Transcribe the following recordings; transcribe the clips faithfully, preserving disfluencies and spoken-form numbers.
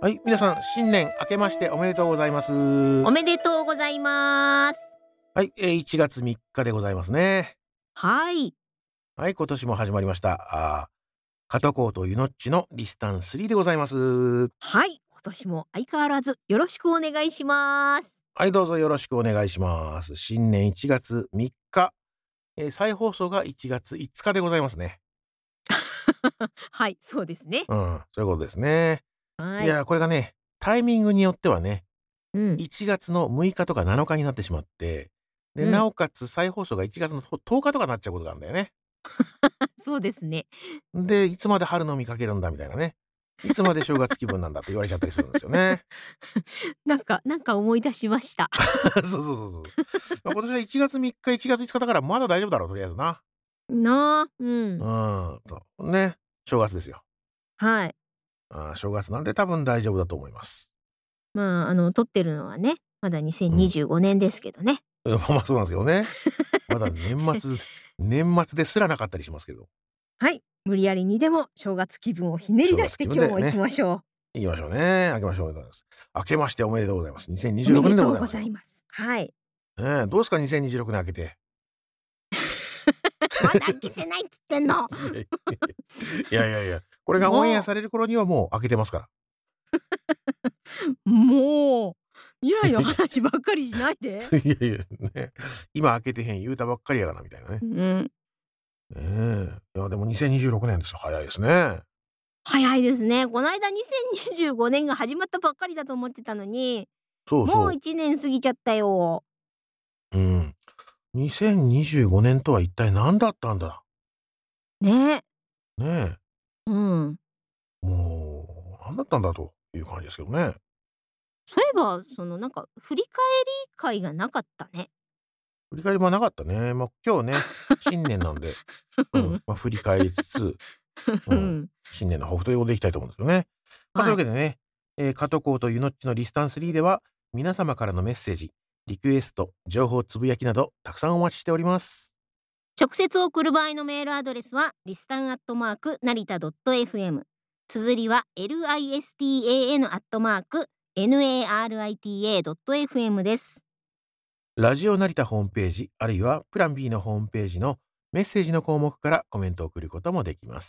はい、皆さん新年明けましておめでとうございます。 おめでとうございます。 はい、えー、いちがつみっかでございますね。 はい。 はい、今年も始まりました。あー、加藤コーとゆのっちのリスタンスリーでございます。 はい。今年も相変わらずよろしくお願いします。 はい、どうぞよろしくお願いします。新年いちがつみっか、えー、再放送がいちがついつかでございますね。 はい、そうですね。 うん、そういうことですね。いはい。 やー、これがね、タイミングによってはね、 うん。 いちがつのむいかとかなのかになってしまって、で、 うん。 なおかつ再放送がいちがつのととおかとかなっちゃうことがあるんだよね。 そうですね。 で、いつまで春の見かけるんだみたいなね。いつまで正月気分なんだって言われちゃったりするんですよね。 なんか、なんか思い出しました。 そうそうそうそう。まあ、今年はいちがつみっか、いちがついつかだからまだ大丈夫だろう、とりあえずな。 なあ、ううん。 ーん、と、ね、正月ですよ。 はい。 あー正月なんで多分大丈夫だと思います。 まあ、あの、撮ってるのはね、まだうん。 にせんにじゅうごねんですけどね。 うん、まあまあそうなんですよね。まだ年末年末ですらなかったりしますけど。 はい。無理やりにでも正月気分をひねり正月出して今日も行き気分でね、 ましょ行きましょうね。明けましておめでとうございます。明けましておめでとうございます。 う。お 2026 めで年でとうござございますよ。 います。はい。 ねえ、どうですかにせんにじゅうろくねん明けて。 まだ開けてないっつってんの。 いやいやいやいや、これがオンエアもされる頃にはもう開けてますから。 う、もう、未来の話ばっかりしないで。 いやいや、ね。今開けてへん言うたばっかりやがなみたいなね。 うん。 ねえ。いやでもにせんにじゅうろくねんですよ。早いですね。 早いですね。こないだにせんにじゅうごねんが始まったばっかりだと思ってたのに、もうそうそいちねん過ぎちゃったよ。 う。うん。にせんにじゅうごねんとは一体何だったんだ。 ね。 ねえ。 うん。 もう、何だったんだという感じですけどね。 そういえば、そのなんか振り返り会がなかったね。 振り返りもなかったね。まあ、今日ね、新年なんで、うん、 うん。 まあ、振り返りつつ、うん、 うん。 新年の抱負ということでいきたいと思うんですよね。まあ、というはい。 わけでね、えー、加藤コーとゆのっちのリスタンスリーでは、皆様からのメッセージ、リクエスト、情報つぶやきなど、たくさんお待ちしております。 直接送る場合のメールアドレスは、リスタンアットマーク、成田 .fm。綴りは、listan アットマーク、narita.fm です。 ラジオ成田ホームページ、あるいはプラン B のホームページのメッセージの項目からコメントを送ることもできます。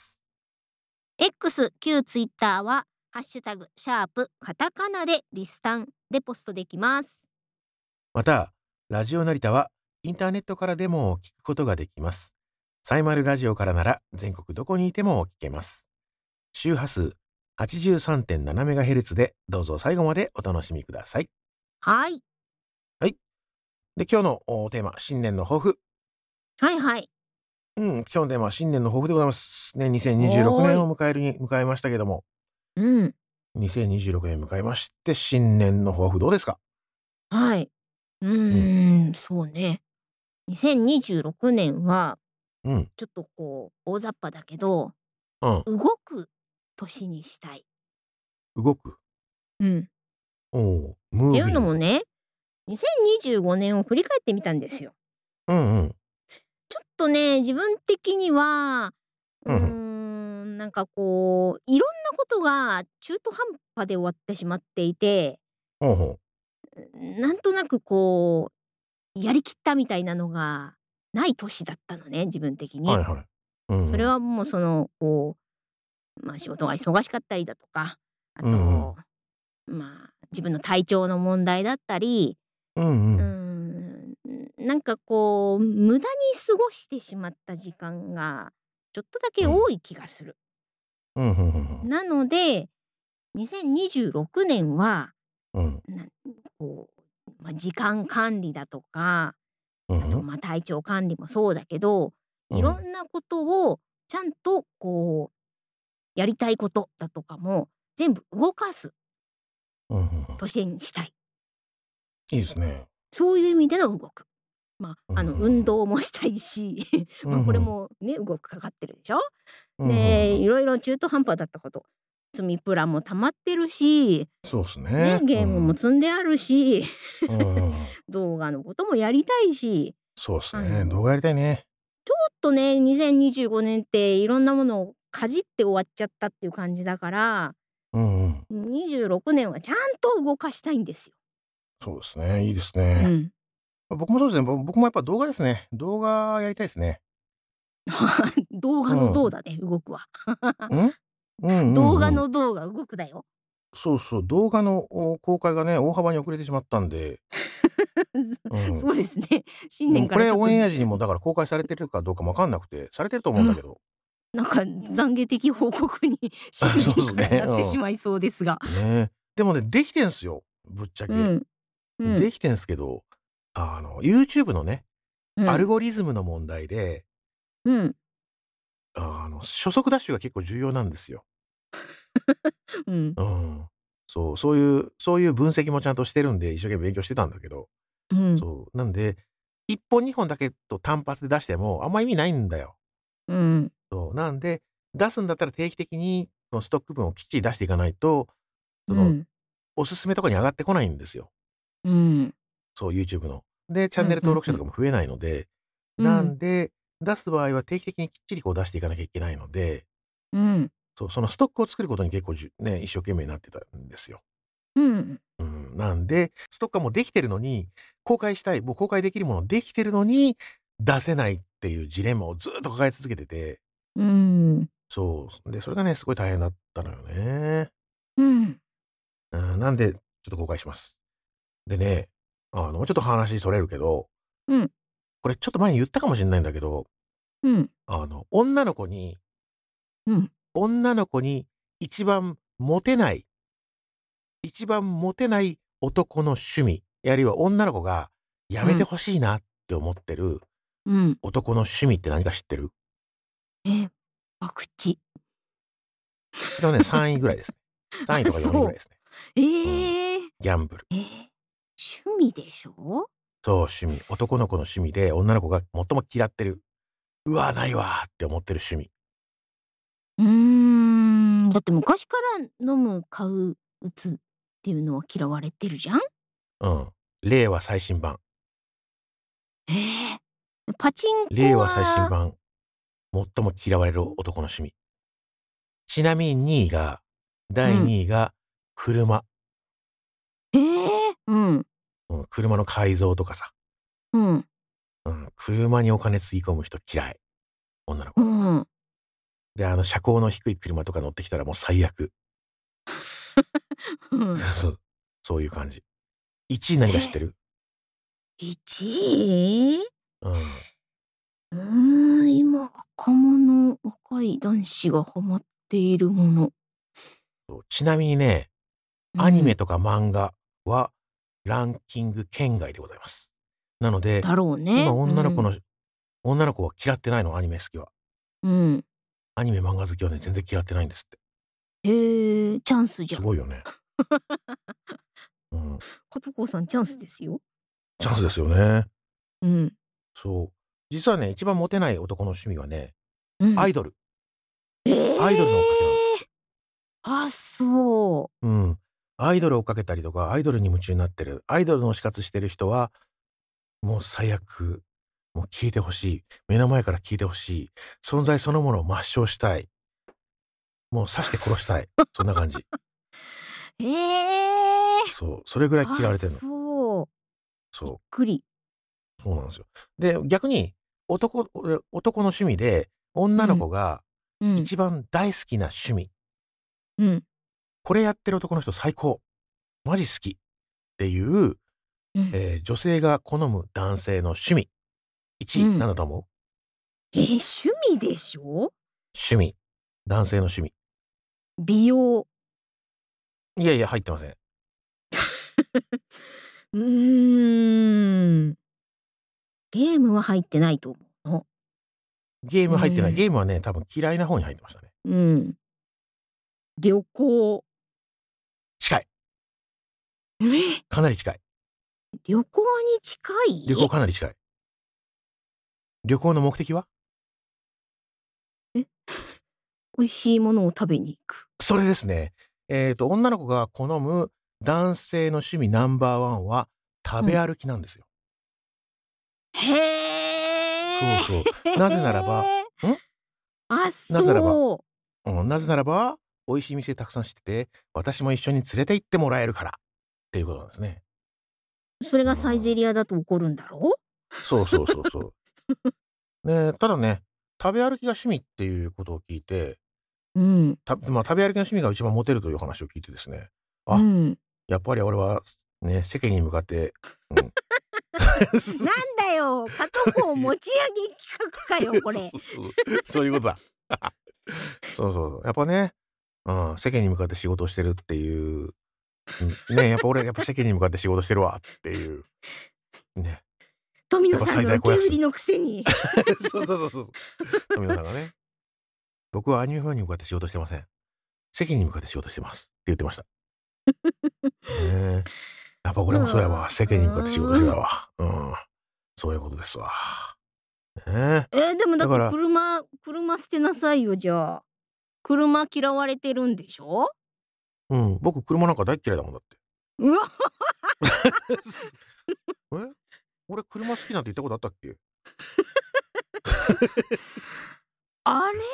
X、旧ツイッターは、ハッシュタグ、シャープ、カタカナでリスタンでポストできます。 また、ラジオ成田はインターネットからでも聞くことができます。サイマルラジオからなら全国どこにいても聞けます。周波数 はちじゅうさんてんななメガヘルツ でどうぞ最後までお楽しみください。 はい。 はい。で、今日のおテーマ、新年の抱負。 はいはい。 うん、今日のテーマは新年の抱負でございます。ね、2026 おーい。 年を迎えるに迎えましたけども、 うん。 にせんにじゅうろくねん迎えまして、新年の抱負どうですか？ はい。ううん、 ーん、そうね。にせんにじゅうろくねんは、 うん、 ちょっとこう、大雑把だけど、 うん。 動く年にしたい。 動く。 うん。っおお、ムていうのービング。 もね、にせんにじゅうごねんを振り返ってみたんですよ。 うんうん。 ちょっとね、自分的には、うーうんうん。 ん、なんかこう、いろんなことが中途半端で終わってしまっていて、 ほうほう。 なんとなくこう、やりきったみたいなのがない年だったのね、自分的に。 はいはい。うんうん。 それはもうその、こう、まあ、仕事が忙しかったりだとか、あうんうん。 と、まあ、自分の体調の問題だったり、 うんううーん。 ん、なんかこう、無駄に過ごしてしまった時間がちょっとだけうん。 多い気がする。 うん、ふんふんふん。 なので、にせんにじゅうろくねんは、 うん。 なこう、まあ、時間管理だとか、あと、 うんふん。 まあ、体調管理もそうだけど、いろうん。 んなことをちゃんとこう、やりたいことだとかも全部動かすうん、ふんふん。 年にしたい。 いいですね。 そういう意味での動く。まあ、 うん、 あの、 ふんふん。 運動もしたいし、まあ、 うん、ふこれん。 もね、動くかかってるでしょ。 うん、ふんふで、いん。 ろいろ中途半端だったこと、積みプランも溜まってるし、 そうっすね、 ね。 ゲームもうん。 積んであるし、 うんうんうん。 動画のこともやりたいし、 そうっすね。 あの、 動画やりたいね。 ちょっとね、にせんにじゅうごねんっていろんなものをかじって終わっちゃったっていう感じだから、 うんうん。 にじゅうろくねんはちゃんと動かしたいんですよ。 そうですね、いいですうね。 ん。 ま、僕もそうですね。ぼ僕もやっぱ動画ですね。動画やりたいですね。 動画のうん。 動だね、動くは。 ん？うんうんうん。 動画の動が動くだよ。 そうそう、動画の、お公開がね、大幅に遅れてしまったんで。うん。 そうですね。新でもこれ年からちょっとオンエア時にもだから公開されてるかどうかもわかんなくて、されてると思うんうん。 だけど。 なんか懺悔的報告にあ、 新年からそうすね、 なってしうまいそうですが。 ん。ね。でもね、できてんすよ、ぶっちゃけ。 うん。うん。 できてんすけど、あの、YouTube のね、アルうん。 ゴリズムの問題でうん。 あの、初速ダッシュが結構重要なんですよ。 うん。 うん。そう、そういうそういう分析もちゃんとしてるんで、一生懸命勉強してたんだけど。 うん。 そう、なんで、いっぽんにほんだけと単発で出してもあんま意味ないんだよ。 うん。 そう、なんで、出すんだったら定期的にそのストック分をきっちり出していかないと、その、 うん。 おすすめとかに上がってこないんですよ。 うん。 そう、YouTube の。で、チうん、 ャンネル登ふんふん。 録者とかも増えないので、 うん。 なんで、出す場合は定期的にきっちりこう出していかなきゃいけないのでうん。 そう、そのストックを作ることに結構じゅね、一生懸命なってたんですよ。 うん。 うん、なんで、ストックはもうできてるのに、公開したい、もう公開できるものできてるのに、出せないっていうジレンマをずっと抱え続けてて。 うーん。 そう、で、それがね、すごい大変だったのよね。 うん。 うん、なんで、ちょっと公開します。でね、あの、ちょっと話それるけどうん。 これちょっと前に言ったかもしんないんだけどうん。 あの、女の子にうん。 女の子に一番モテない一番モテない男の趣味、あるいは女の子がやめてうん。 欲しいなって思ってるうん。 男の趣味って何か知ってる？ え、博打。 それはね、さんいぐらいです。さんいあ、 とかよんいぐそう。 らいですね。うん。 ええ。 ギャンブル。 え、趣味でしょ？ そう、趣味。男の子の趣味で、女の子が最も嫌ってる、「うわ、ないわ」って思ってる趣味。 うーん、だって昔から飲む、買う、打つっていうのは嫌われてるじゃん？ うん。令和最新版。 ええ、パチンコ令和最新は版、最も嫌われる男の趣味。ちなみににいがだいうん。 にいが車。 ええ！うん。 うん、車の改造とかさ。 うん。 うん、車にお金つぎ込む人嫌い。女の子。 うん。 で、あの、車高の低い車とか乗ってきたらもう最悪。 うん。 そうそう。そういう感じ。いちい何か知っえ。 てる？ いちい？ うん。 うーん、今若者、若い男子がハマっているもの。 そう、ちなみにね、アニメうん。 とか漫画はランキング圏外でございます。なので、 だろう今ね。うん。 女の子の女の子は嫌ってないの、アニメ好きは。 うん。 アニメ漫画好きはね、全然嫌ってないんですって。 へえ、チャンスじゃん。 すごいよね。うん。 かとこうさんチャンスですよ。 チャンスですよね。 うん。 そう。実はね、一番モテない男の趣味はね、 うん。 アイドル。 えアイドルの追っかけなんですっえ！ て。 あ、そう。 うん。アイドル追っかけたりとか、アイドルに夢中になってる、アイドルの推し活してる人は、もう最悪。もう消えて欲しい。目の前から消えて欲しい。存在そのものを抹消したい。もう刺して殺したい。そんな感じ。 ええ！ そう、それぐらい嫌あ、 われてんの。 そう。びっそう。 くり。 そうなんすよ。で、逆に、男お男の趣味で、女のうん。 子がうん。 一番大好きな趣味。 うん。 これやってる男の人最高。マジ好きっていう、 うん。 ええ、女性が好む男性の趣味。いちい、なうん。 んだと思う？ え、趣味でしょ？ 趣味。男性の趣味。 美容。 いやいや、入ってません。 うーん。ゲームは入ってないと思うの。 ゲーうム入ってない。 ーん。 ゲームはね、多分嫌いな方に入ってましたね。 うん。旅行。 近い。 え！ かなり近い。 旅行に近旅行い？ かなり近い。旅行の目的は？ え？美味しいものを食べに行く。 それですね。えっと、女の子が好む男性の趣味ナンバーワンは食うん。 べ歩きなんですよ。そへえ。 うそう。なぜならばん？ あ、 なぜならばそう。 うん、なぜならば美味しい店たくさん知ってて、私も一緒に連れて行ってもらえるからっていうことなんですね。 それうがサイゼん。 リヤだと怒るんだろ？ そうそうそうそう。ね、ただね、食べ歩きが趣味っていうことを聞いて、 うん。 たまあ、食べ歩きの趣味が一番モテるという話を聞いてですね、あ、 うん。 やっぱり俺は、ね、世間に向かって、うん。 なんだよ、片方持ち上げ企画かよ、これ。 そうそうそう。そういうことだ。そうそう。やっぱね、うん、世間に向かって仕事をしてるっていう、うん、ね、やっぱ俺やっぱ世間に向かって仕事してるわっていう、ね。やっぱ富野さん最大公約数。 の受け売りのくせに。 そうそうそうそう。富野さんがね、僕はアニメファンに向かって仕事してません。世間に向かって仕事してますって言ってました。ねえ。やっぱう俺もそうやわ。世間に向かって仕事してたーん。 わ。うん。そういうことですわ。ねえ。 えー、でもだってだから、 車車捨てなさいよ、じゃあ。車嫌われてるんでしょ？ うん、僕車なんか大っ嫌いだもんだって。 うわ、 え？俺車好きなんて言ったことあったっけ？ あれ？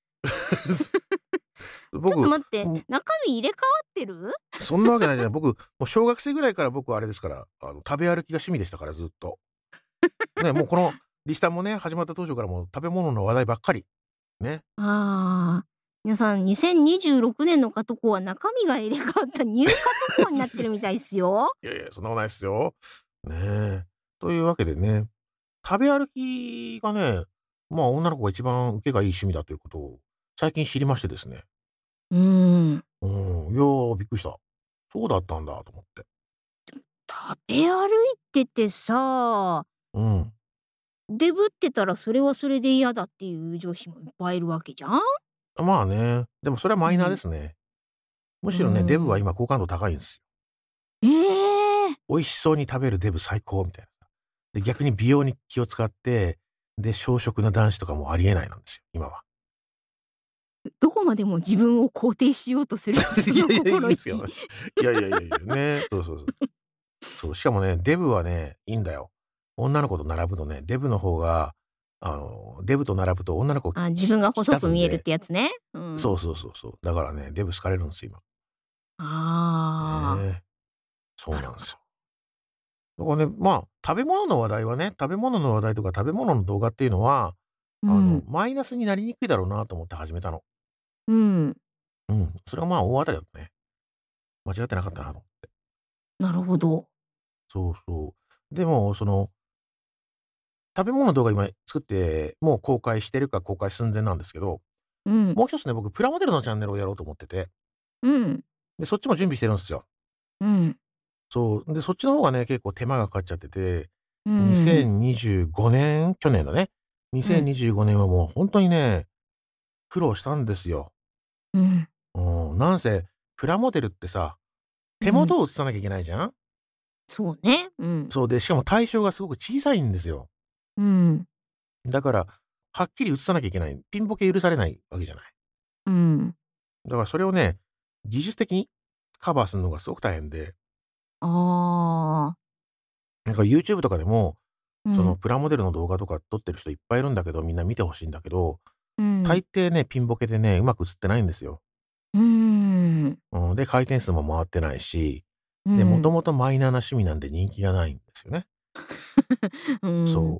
ちょっと僕、 待って、 うん、 中身入れ替わってる？ そんなわけないじゃない。僕、もう小学生ぐらいから僕はあれですから、あの、食べ歩きが趣味でしたから、ずっと。ね、もうこのリスタンもね、始まった当初からもう食べ物の話題ばっかり。ね。 ああ、皆さんにせんにじゅうろくねんのカトコは中身が入れ替わったニューカトコになってるみたいっすよ。 いやいや、そんなことないっすよ。ねえ。というわけでね、食べ歩きがね、まあ、女の子が一番受けがいい趣味だということを最近知りましてですね。 うーん。 うん、いやー、びっくりした。そうだったんだと思って。 食べ歩いててさ、 うん。 デブってたらそれはそれで嫌だっていう女子もいっぱいいるわけじゃん？ まあね、でもそれはマイナーでうん。 すね。むうーしろね、デブはん。 今好感度高いんですよ。 ええ！ 美味しそうに食べるデブ最高みたいな。で、逆に美容に気を使って、で、小食な男子とかもありえないなんですよ、今は。 どこまでも自分を肯定しようとするそのいやいや、いい心意気。 ですよね。いやいやいやいや、ね、そうそうそう。そう、しかもね、デブはね、いいんだよ。女の子と並ぶとね、デブの方が、あの、デブと並ぶと女の子あ、自き分が引き細く見えるっ立つんで、 てやつね。うん。 そうそうそうそう。だからね、デブ好かれるんですよ、今。 ああ、 ねえ、そうなるほど。 なんですよ。だからね、まあ、食べ物の話題はね、食べ物の話題とか食べ物の動画っていうのは、あの、 うん。 マイナスになりにくいだろうなと思って始めたの。 うん。 うん。それがまあ大当たりだったね。間違ってなかったなと思って。 なるほど。 そうそう。でも、その、食べ物の動画今作って、もう公開してるか公開寸前なんですけど、 うん。 もう一つね、僕プラモデルのチャンネルをやろうと思ってて、 うん。 で、そっちも準備してるんすよ。 うん。 そう。で、そっちの方がね、結構手間がかかっちゃってて、 うん。 にせんにじゅうごねん、去年だね。 うん。 にせんにじゅうごねんはもうほんとにね、苦労したんですよ。 うん。 うん、なんせ、プラモデルってさ、手うん。 元を映さなきゃいけないじゃん？ そうね。うん。 そう、で、しかも対象がすごく小さいんですよ。 うん。 だから、はっきり映さなきゃいけない。ピンボケ許されないわけじゃない。 うん。 だからそれをね、技術的にカバーするのがすごく大変で、 ああ。 なんか YouTube とかでも、そのうん。 プラモデルの動画とか撮ってる人いっぱいいるんだけど、みんな見て欲しいんだけど、 うん。 大抵ね、ピンボケでね、うまく映ってないんですよ。 うーん。 うん、で、回転数も回ってないし、で、もとうん。 もとマイナーな趣味なんで人気がないんですよね。 うん。 そう。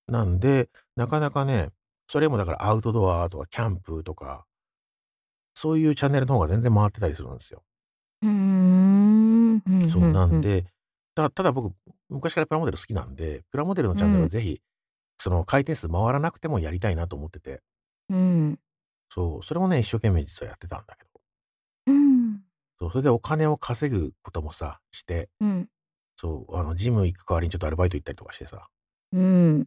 なんで、なかなかね、それもだからアウトドアとかキャンプとか、そういうチャンネルの方が全然回ってたりするんですよ。 ふーん。ふんそう、 ふんふん。 なんで、たただ僕、昔からプラモデル好きなんで、プラモデルのチャンネルはうん。 ぜひ、その回転数回らなくてもやりたいなと思ってて、 うん。 そう、それもね、一生懸命実はやってたんだけど、 うん。 そう、それでお金を稼ぐこともさ、して、 うん。 そう、あの、ジム行く代わりにちょっとアルバイト行ったりとかしてさ、 うん。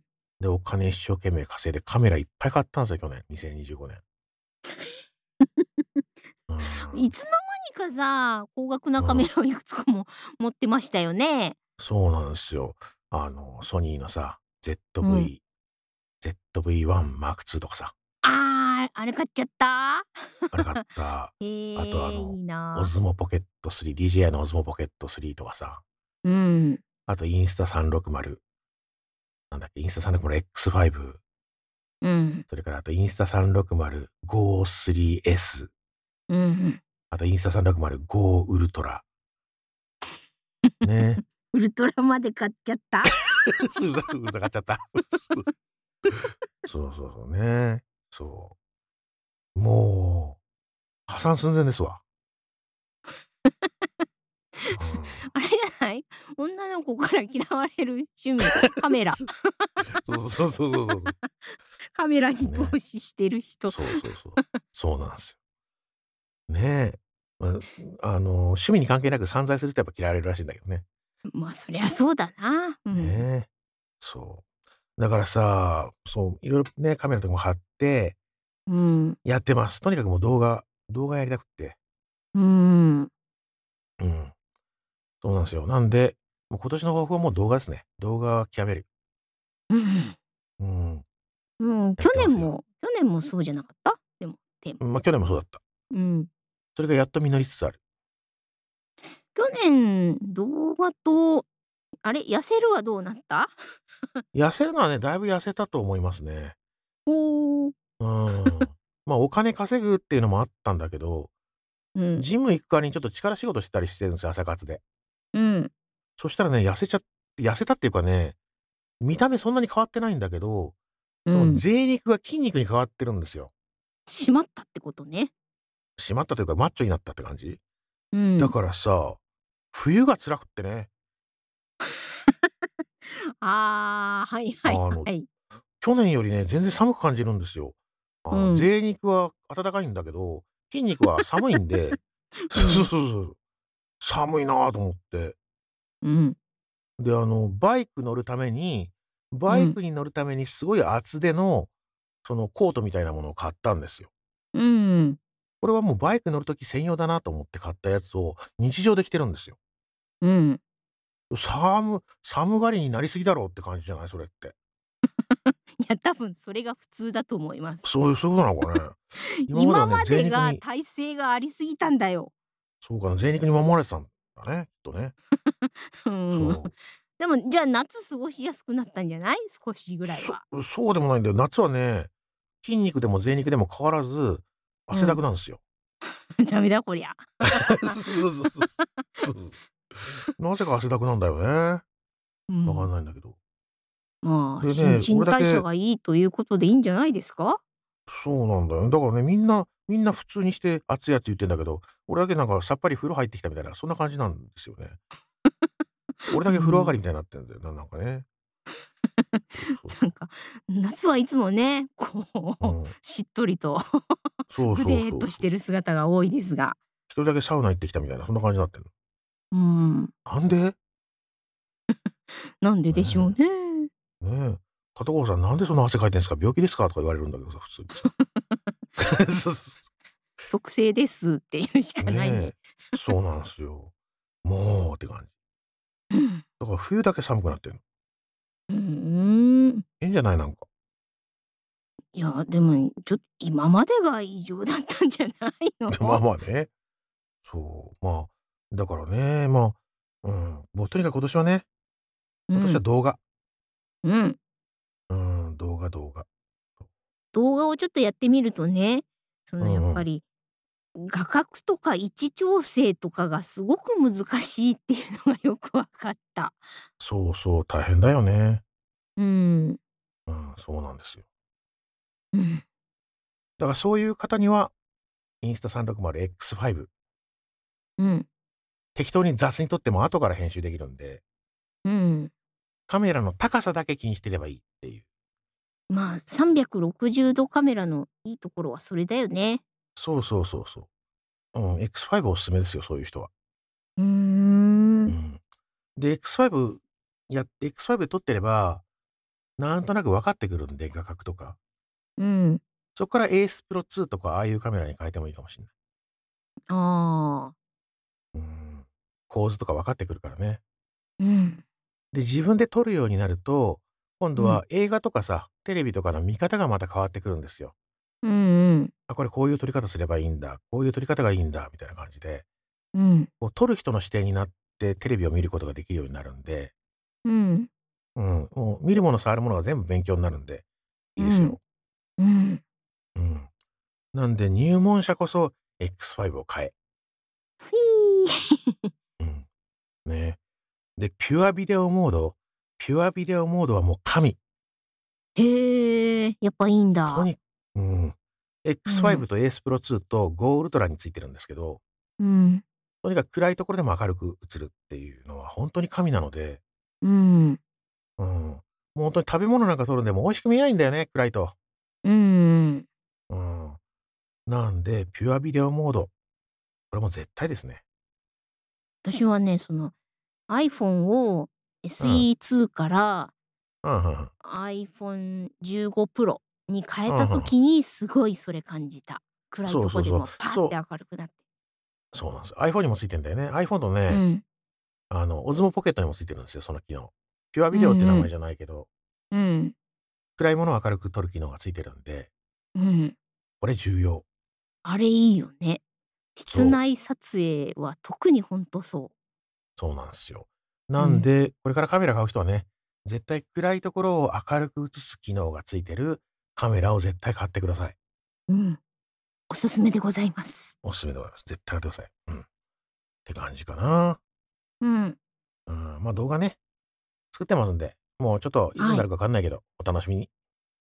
で、お金一生懸命稼いでカメラいっぱい買ったんですよ、去年、にせんにじゅうごねん。うーん、 いつの間にかさ、高額なうん、 カメラをいくつかも持ってましたよね。 そうなんですよ。あの、ソニーのさ、 うん。 ゼットブイ、ゼットブイワンマークツー とかさ、 ああ、あれ買っちゃった？ あれ買った。あとあへえ、 の、 いいな。 オズモポケットスリー、ディージェーアイ のオズモポケットスリーとかさ、 うん。 あとインスタさんろくまる、なんだっけ、インスタさんろくまるエックスファイブ、 うん。 それからあとインスタさんろくまる ゴースリーエス、 うんうん。 あとインスタさんびゃくゴーウルトラ。ね。 ウルトラまで買っちゃった？ うざうざかっちゃった。そうそうそうね。そう。もう、破産寸前ですわ。うん。 あれじゃない？女の子から嫌われる趣味、カメラ。 そうそうそうそうそうそう。 カメラに投ね。 資してる人。 そうそうそう。そうなんすよ。ねえ。ま、あの、趣味に関係なく散財するとやっぱ嫌われるらしいんだけどね。 ま、そりゃそうだな。うん。 ねえ。そう。だからさ、そう、いろいろね、カメラとかも貼ってうん。 やってます。とにかくもう動画動画やりたくって。 うーん。 うん。そうなんすよ。なんで、もう今年の抱負はもう動画ですね。動画極める。 うん。 うん。 うん、 や去ってますよ。 年も去年もそうじゃなかった？でも、テーマ。 うん、ま、去年もそうだった。 うん。 それがやっと実りつつある。 去年、動画と、あれ、痩せるはどうなった？ 痩せるのはね、だいぶ痩せたと思いますね。 ほお。 うーん。ま、お金稼ぐっていうのもあったんだけど、 うん。 ジム行く代わりにちょっと力仕事してたりしてるんすよ、朝活で。 うん。 そしたらね、痩せちゃ痩せたっていうかね、見た目そんなに変わってないんだけど、そのうん。 贅肉が筋肉に変わってるんですよ。 締まったってことね。 締まったというか、マッチョになったって感じ。 うん。 だからさ、冬が辛くってね。 ああ、はいはいあの、 はい。 去年よりね、全然寒く感じるんですよ。あの、 うん。 贅肉は暖かいんだけど、筋肉は寒いんで、そうそううん。 そうそう。寒いなと思って。 うん。 で、あの、バイク乗るためにバイうん。 クに乗るためにすごい厚手の、そのコートみたいなものを買ったんですよ。 うーん。 これはもうバイク乗る時専用だなと思って買ったやつを日常で着てるんですよ。 うん。 さむ寒がりになりすぎだろって感じじゃない、それって。 いや、多分それが普通だと思います。 そういうそういうことなのかね。今まではね、 今まで贅肉にが耐性がありすぎたんだよ。 そうかな、贅肉に守られてたんだね、きっとね。 うーん。 そう。 でも、じゃあ、夏過ごしやすくなったんじゃない？少しぐらいそは。 そうでもないんだよ。夏はね、筋肉でも贅肉でも変わらず、汗だくうん。 なんすよ。 ダメだこりゃ。 そうそうそうそう。そうそうそう。なぜか汗だくなんだよね。わかんうん。 ないんだけど。 まあ、 でね、 新陳俺だけ代謝がいいということでいいんじゃないですか？ そうなんだよ。だからね、みんなみんな普通にして暑い暑い言ってんだけど、俺だけなんかさっぱり風呂入ってきたみたいな、そんな感じなんですよね。俺だけ風呂上がうん。 りみたいになってんだよな、なんかね。そうそうそう。 なんか、夏はいつもね、こう、 うん。 しっとりとそうぐそうそうそう。 でっとしてる姿が多いですが。 一人だけサウナ行ってきたみたいな、そんな感じになってんの。 うーん。 なんで？ なんででしょうねね。 え。ねえ。片方さん、なんでそんな汗かいてんすか？病気ですか？とか言われるんだけどさ、普通にさ。そうそうそう。 特性ですって言うしかないね。 ねえ。そうなんすよ。もうって感じ。 うん。 だから冬だけ寒くなってんの。 うーん。 変じゃない？なんか。 いや、でも、ちょ今までが異常だったんじゃないの？ まあまあね。そう、まあ、だからね、まあ、うん、もうとにかく今年はね、今年はうん。 動画。 うん。 うん、動画動画。 動画をちょっとやってみるとね、そのやっうんうん。 ぱり、画角とか位置調整とかがすごく難しいっていうのがよく分かった。 そうそう、大変だよね。 うーん。 うん、そうなんですよ。 うん。 だからそういう方には、インスタさんびゃく エックスファイブ。 うん。 適当に雑に撮っても後から編集できるんで。 うん。 カメラの高さだけ気にしてればいいっていう。 まあ、さんびゃくろくじゅうどカメラのいいところはそれだよね。 そうそうそうそう。うん、エックスファイブ おすすめですよ、そういう人は。 うーん。 うん。で、エックスファイブや エックスファイブ で撮ってれば、なんとなく分かってくるんで、画角とか。 うん。 そっから エーエス プロツーとかああいうカメラに変えてもいいかもしんない。 ああ。 うーん。構図とか分かってくるからね。 うん。 で、自分で撮るようになると、今度うん。 は映画とかさ、テレビとかの見方がまた変わってくるんですよ。 うんうん。 あ、これこういう撮り方すればいいんだ、こういう撮り方がいいんだみたいな感じで、 うん。 こう撮る人の視点になってテレビを見ることができるようになるんで、 うん。 うん、もう見るもの触るものが全部勉強になるんで、いいうん。 ですよ。 うん。 うん。なんで入門者こそエックスファイブ を買え。 ふぃー。 うん。ね。で、ピュアビデオモード。ピュアビデオモードはもう神。 へえ、やっぱいいんだ。 とに、うん。 うエックスファイブん。 と エーエス Pro ツーと Go Ultra についてるんですけど、 うん。 とにかく暗いところでも明るく映るっていうのは本当に神なので、 うん。 うん。もう本当に食べ物なんか撮るんでも美味しく見えないんだよね、暗いと。 うん。 うん。なんで、ピュアビデオモード、これも絶対ですね。 私はね、その iPhone をうん。 エスイーツー からうん、うんうん。 アイフォンじゅうご Pro に変えたうんうんうん。 時にすごいそれ感じた。暗いとこでそうそうそう。 もパーってそう、 明るくなって。 そうなんですよ。iPhone にもついてんだよね。iPhone とね、 うん。 あの、Osmo Pocket にもついてるんですよ、その機能。ピュアうビデオってんうん。 名前じゃないけど、 うん。 暗いものを明るく撮る機能がついてるんで、 うん。 これ重要。 あれいいよね。室そう、 内撮影は特にほんとそう。 そうなんですよ。 うん。 なんで、これからカメラ買う人はね、絶対暗いところを明るく映す機能がついてるカメラを絶対買ってください。 うん。おすすめでございます。 おすすめでございます。絶対買ってください。うん。って感じかな。 うん。 うん、ま、動画ね、作ってますんで、もうちょっといつにはい。 なるかわかんないけど、お楽しみに。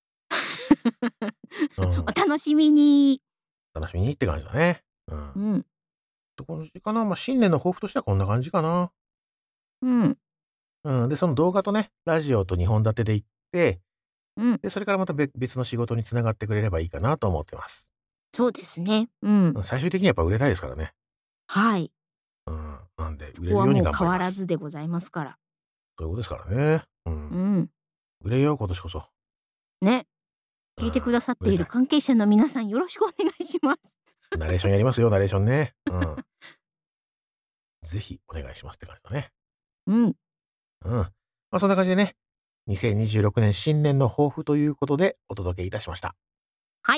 うおん、 楽しみに。 楽しみにって感じだね。うん。っうん。 て感じかな。ま、新年の抱負としてはこんな感じかな。 うん。 うん、で、その動画とね、ラジオとにほん立てで行って、 うん。 で、それからまたべ別の仕事に繋がってくれればいいかなと思ってます。 そうですね。うん。 うん、最終的にはやっぱ売れたいですからね。 はい。 うん、なんでそこは売れるようにもう変わ頑張ります。 らずでございますから。 そういうことですからね。うん。 うん。 売れよう、今年こそ。 ね。 うん、 聞いてくださっ売れたい。 ている関係者の皆さんよろしくお願いします。 ナレーションやりますよ、ナレーションね。うん。ぜひお願いしますって感じだね。 うん。 うん。まあ、そんな感じでね、にせんにじゅうろくねん新年の抱負ということでお届けいたしました。 はい。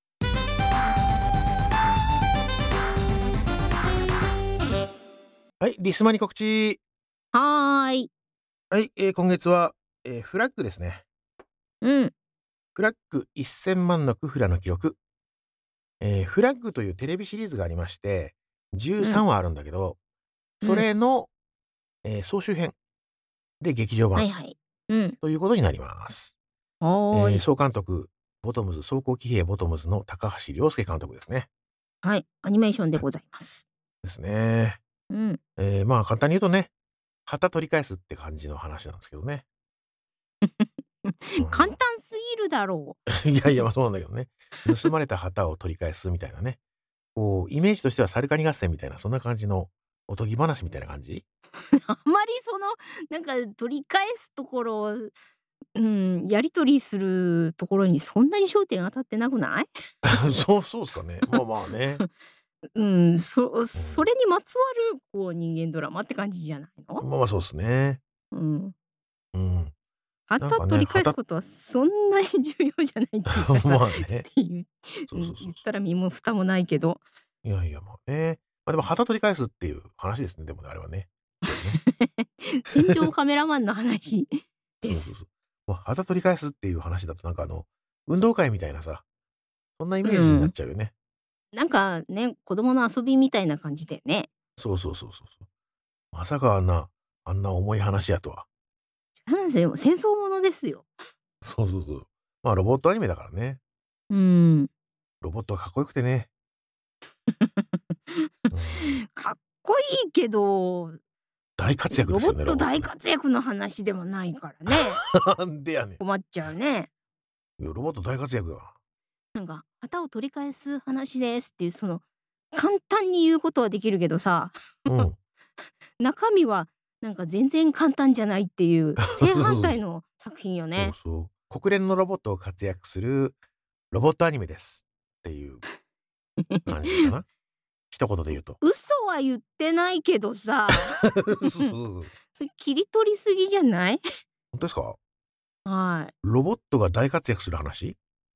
はい、リスマに告知。 はーい。 はい、えー今月は、えーフラッグですね。 うん。 フラッグせんまんのクフラの記録。えーフラッグというテレビシリーズがありまして、13 うん。 話あるんだけど、そうん。 れの、えー総集編で劇場版はいはい。うん。 ということになります。えーはーい。 総監督、ボトムズ、装甲騎兵ボトムズの高橋良介監督ですね。 はい。アニメーションではい、 ございます。 ですね。 うん。 えーまあ簡単に言うとね、旗取り返すって感じの話なんですけどね。う簡ん。 単すぎるだろいやいや、 う。 ま、そうなんだけどね。盗まれた旗を取り返すみたいなね。こう、イメージとしてはサルカニ合戦みたいな、そんな感じのおとぎ話みたいな感じ？ あんまりその、なんか取り返すところ、うん、やり取りするところにそんなに焦点当たってなくない？ そうそうすかね。まあまあね。 うん、そうん。 それにまつわるこう人間ドラマって感じじゃないの？ まあまあ、そうっすね。 うん。 うん。なんかね、 旗取り返す旗ことはそんなに重要じゃないっていうかさ、っまあね。 ていう、うん、 そうそうそうそ言ったら身も蓋もないけど。 う。いやいや、まあね。ま、でも旗取り返すっていう話ですね、でもね、あれはね。一応ね。 戦場カメラマンの話です。 そうそうそう。もう旗取り返すっていう話だとなんかあの、運動会みたいなさ、そんなイメージになっうん。 ちゃうよね。 なんかね、子供の遊びみたいな感じだよね。 そうそうそうそうそう。まさかあんなあんな重い話やとは。 違うんですよ。戦争ものですよ。 そうそうそう。まあ、ロボットアニメだからね。 うん。 ロボットがかっこよくてね。うん。 かっこいいけど、 大活躍ですよね、ロロボットボットね。 大活躍の話でもないからね。 なんでやねん。 困っちゃうね。 いや、ロボット大活躍や。 なんか旗を取り返す話ですっていうその簡単に言うことはできるけどさ、 うん。 中身はなんか全然簡単じゃないっていう正そうそうそう。 反対の作品よね。 そうそう。国連のロボットを活躍するロボットアニメですっていう感じかな。一言で言うと。 嘘は言ってないけどさ、 そうそうそう。 それ切り取りすぎじゃない？ ほんとですか？ はい。 ロボットが大活躍する話？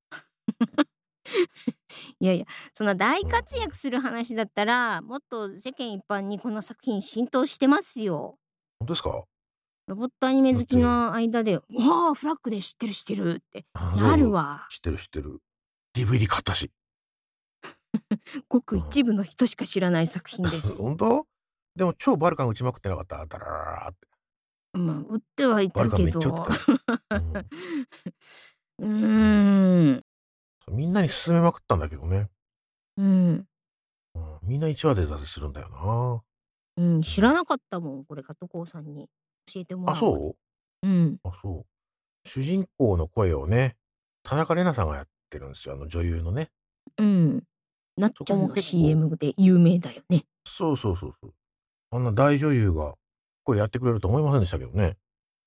いやいや、そんな大うんうん。 活躍する話だったら、もっと世間一般にこの作品浸透してますよ。 ほんとですか？ ロボットアニメだって、 好きの間で、わあ、フラッグで知ってる知ってるってあ、そなうそう。 るわ。 知ってる知ってる。ディーブイディー 買ったし。 ごくうん。 一部の人しか知らない作品です。 本当？でも超バルカン打ちまくってなかった？ダララララって。 まあ、売ってはいたバルカンめっちゃ打ってけど。 たよ。うん。 ううん。 ーん。 そう、みんなに勧めまくったんだけどね。 うん。 うん、みんないちわで挫折するんだよな。 うん、 うん。 知らなかったもん、これ加藤浩さんに教えてもあ、 らうまで。 そう？ うん。 あ、そう。主人公の声をね、田中麗奈さんがやってるんですよ、あの女優のね。 うん。なっそこもちゃんの結構シーエム で有名だよね。 そうそうそうそう。あんな大女優が声やってくれると思いませんでしたけどね。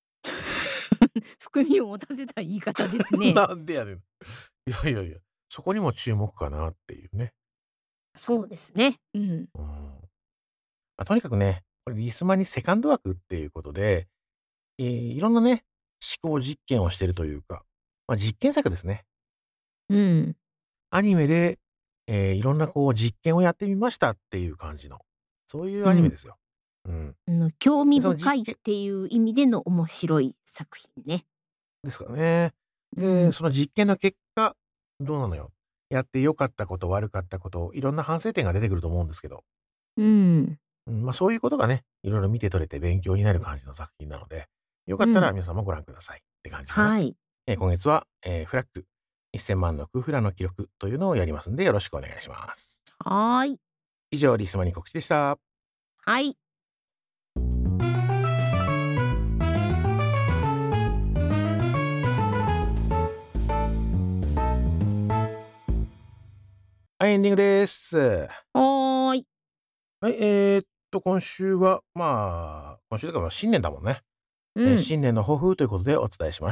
含みを持たせた言い方ですね。 なんでやねん。いやいやいや、そこにも注目かなっていうね。 そうですね。うん。 うん。ま、とにかくね、これリスマにセカンド枠っていうことで、ええ、いろんなね、思考実験をしてるというか、ま、実験作ですね。 うん。 アニメで、ええ、いろんなこう実験をやってみましたっていう感じの、そういううん。 アニメですよ。うん。 あの、興味で、その深いっ実験ていう意味での面白い作品ね。 ですかね。で、 うん。 その実験の結果、どうなのよ。やって良かったこと、悪かったこと、いろんな反省点が出てくると思うんですけど。 うん。 うん、ま、そういうことがね、いろいろ見て取れて勉強になる感じの作品なので、よかったうん。 ら皆さんもご覧くださいって感じかな。 はい。 え、今月は、ええ、フラッグ、せんまんのクフラの記録というのをやりますんで、よろしくお願いします。 はい。 以上、リスマに告知でした。 はい。 はい、エンディングです。 はーい。 はい、えっと、今週は、まあ、今週というか、ま、新年だもんね。え、 うん。 新年の抱負ということでお伝えしました。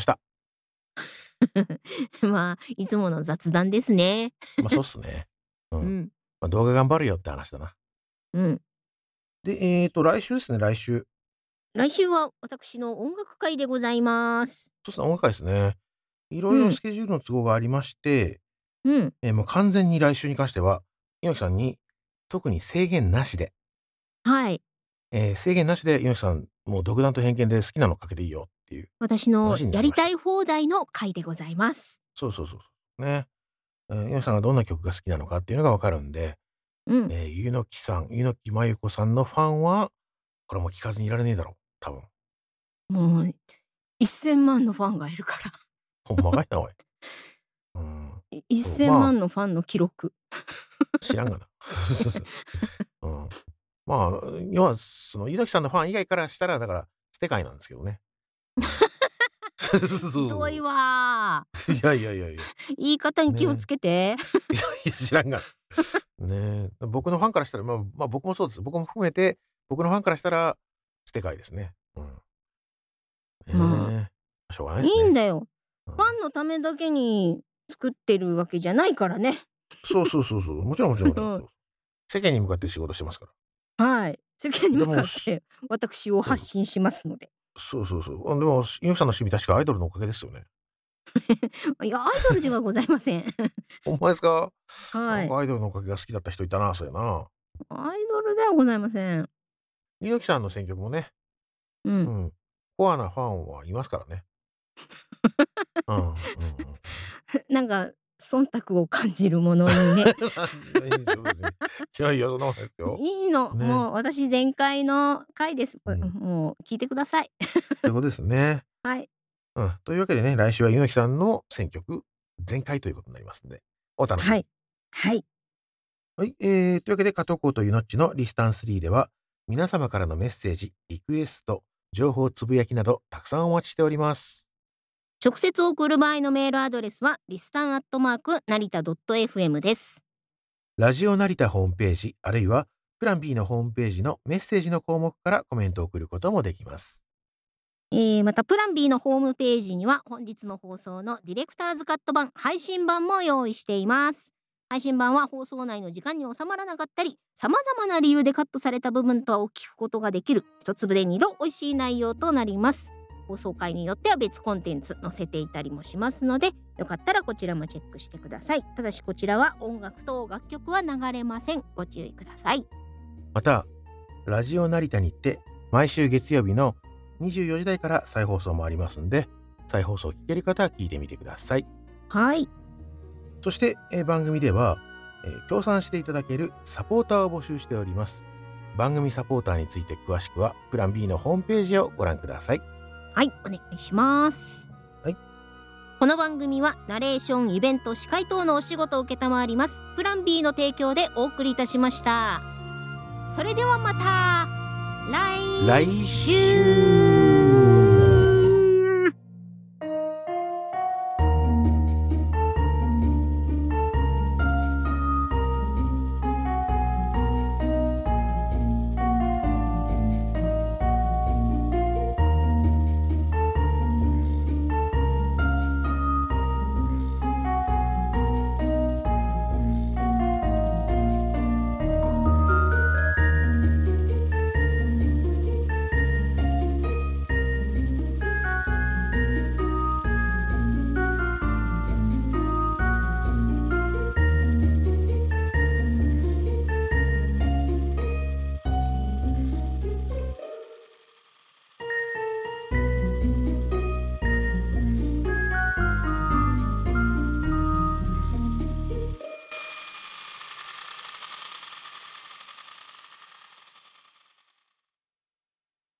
まあ、いつもの雑談ですね。 ま、そうっすね。うん。 うん。 ま、動画頑張るよって話だな。 うん。 で、えっと、来週ですね、来週。 来週は私の音楽会でございます。 そうすね、音楽会ですね。いろいろうん。 スケジュールの都合がありまして、 うん。 え、もう完全に来週に関しては、猪木さんに特に制限なしではい。 ええ、制限なしで猪木さん、もう独断と偏見で好きなのかけていいよっていう私の話になりました。 やりたい放題の回でございます。 そうそうそうそう。ね。ええ、猪木さんがどんな曲が好きなのかっていうのが分かるんで、 うん。 ええ、猪木さん、猪木麻友子さんのファンは、これもう聞かずにいられねえだろう、多分。 もう、せんまんのファンがいるから。 ほんまかいな、おい。うーん。 いそう、 1000 まあ万のファンの記録。 知らんがな。そうそう。うん。まあ、要は、その、猪木さんのファン以外からしたら、だから、捨て貝なんですけどね。うん。そうそうそうひどいそう。 わ。 いやいやいやいや。 言い方に気をつね。 けて。 いやいや、知らんがな。ね。僕のファンからしたら、まま、僕もそうです。僕も含めて、僕のファンからしたら、捨て貝ですね。うん。 まええ、しょうがないあ、いですね。 いんだよ。 うん。 ファンのためだけに作ってるわけじゃないからね。 そうそうそうそう。もちろんもちろんもちろん。そう。世間に向かって仕事してますから。 はい。世間にでも、 向かっして私をそう。 発信しますので。 そうそうそう。あ、でも、猪木さんの趣味確かアイドルのおかげですよね。 いや、アイドルではございません。 ほんまですか？なはい。 んかアイドルのおかげが好きだった人いたな、そうやな。 アイドルではございません。 猪木さんの選曲もね、 うん。 うん、コアなファンはいますからね。うん、うんうんうん。 なんか、忖度を感じるものにね。 いいですよ、別に。いやいや、そんなことないですよ。 いいの。 ね。 もう私全開の回です。これ、 うん。 もう聞いてください。 そういうことですね。 はい。 うん。というわけでね、来週は猪木さんの選曲全開ということになりますんで、お楽しみに。 はい。はい。 はい、えー、というわけで、加藤浩とゆのっちのリスタンスリーでは、皆様からのメッセージ、リクエスト、情報つぶやきなど、たくさんお待ちしております。 直接送る場合のメールアドレスは、リスタンアットマーク、成田 .fm です。 ラジオ成田ホームページ、あるいは、プラン B のホームページのメッセージの項目からコメントを送ることもできます。 えー、また、プラン B のホームページには、本日の放送のディレクターズカット版、配信版も用意しています。配信版は放送内の時間に収まらなかったり、様々な理由でカットされた部分とを聞くことができる、一粒で二度美味しい内容となります。放送回によっては別コンテンツ載せていたりもしますので、よかったらこちらもチェックしてください。ただしこちらは音楽等楽曲は流れません。ご注意ください。 また、ラジオ成田にて、毎週月曜日のにじゅうよじ台から再放送もありますんで、再放送を聞ける方は聞いてみてください。 はい。 そして、えー番組では、 えー協賛していただけるサポーターを募集しております。番組サポーターについて詳しくはプラン B のホームページをご覧ください。 はい、お願いします。 はい。 この番組はナレーション、イベント、司会等のお仕事を受けたまわりますプラン B の提供でお送りいたしました。それではまた来来週。 週